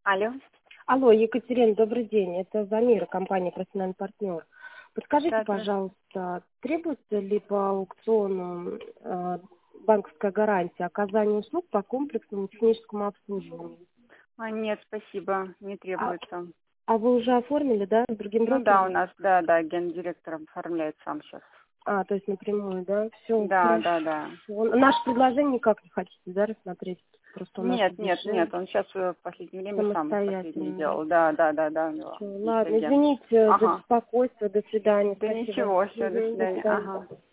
Алло. Алло, Екатерина, добрый день. Это Замира, компания «Профессиональный партнер». Подскажите, Да, да. пожалуйста, требуется ли по аукциону банковская гарантия оказания услуг по комплексному техническому обслуживанию? Нет, спасибо, не А, требуется. а вы уже оформили, да, с другим Ну да, у брокером? нас, да, гендиректор оформляет сам сейчас. То есть напрямую, да? Все, Да, хорошо. да, да. Наше предложение никак не хотите, да, рассмотреть? Просто у нас Нет, дешевле, он сейчас в последнее время сам последний самостоятельно, да? делал. Да, у него Всё, есть ладно, агент. извините за Ага. беспокойство, до свидания, Да спасибо. ничего, все, до До свидания. свидания. Ага.